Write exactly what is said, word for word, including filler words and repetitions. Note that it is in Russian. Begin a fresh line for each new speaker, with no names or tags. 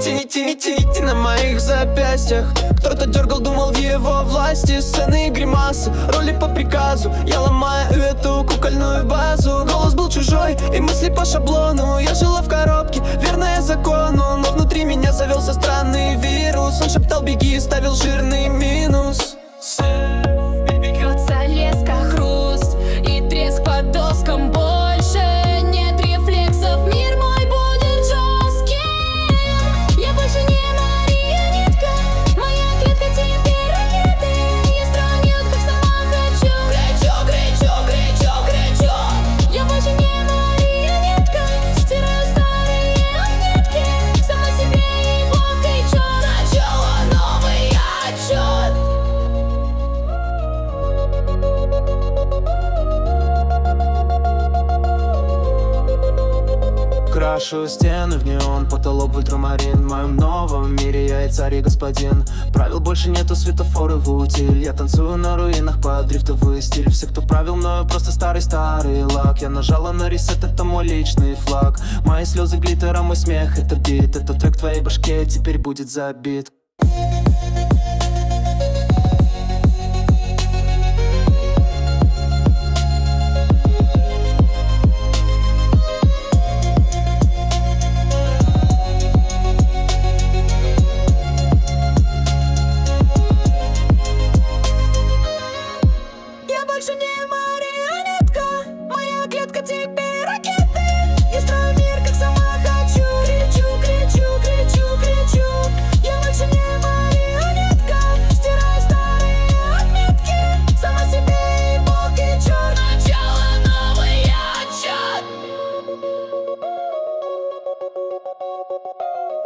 Тяни, тяни, тяните на моих запястьях. Кто-то дергал, думал в его власти. Сцены и гримасы, роли по приказу. Я ломаю эту кукольную базу. Голос был чужой и мысли по шаблону. Я жила в коробке, верная закону. Но внутри меня завелся странный вирус. Он шептал беги и ставил жирный минус.
Бьется леска, хруст и треск по доскам. Больше нет рефлексов, мир мой будет жестким. Я больше не марионетка, моя клетка теперь ракеты. Я строю, как сама хочу. Кричу, кричу, кричу, кричу. Я больше не марионетка, стираю старые отметки. Сама себе и Бог кричу. Начало, новый отчет.
Крашу стены в неон, потолок в ультрамарин. В моем новом мире я и царь и господин. Правил больше нету, светофоры в утиль. Я танцую на руинах под дрифтовый стиль. Все, кто правил мною, просто старый-старый лак. Я нажала на ресет, это мой личный флаг. Мои слезы глиттера, мой смех, это бит. Этот трек в твоей башке теперь будет забит.
Я больше не марионетка, моя клетка теперь ракеты. Я строю мир, как сама хочу. Кричу, кричу, кричу, кричу. Я больше не марионетка, стираю старые отметки. Сама себе и Бог и черт. Начало, новый отчет.